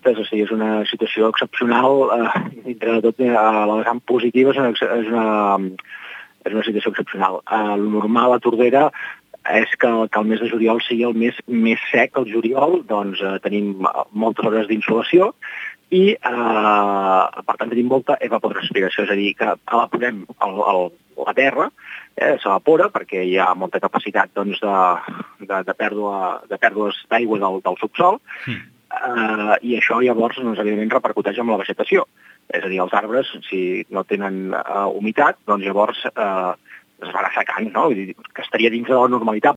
dubtes, o sigui, és una situació excepcional, dintre de tot, a la vessant positiva és una situació excepcional. El normal a Tordera és que el mes de juliol sigui el mes més sec, el juliol, doncs tenim moltes hores d'insolació i, per tant, tenim molta evapotranspiració, és a dir, que evaporem la terra, s'evapora perquè hi ha molta capacitat doncs, de pèrdues d'aigua del subsol, i això llavors evidentment repercuteix en la vegetació. És a dir, els arbres, si no tenen humitat, doncs llavors es van assecant, no? Vull dir, que estaria dins de la normalitat,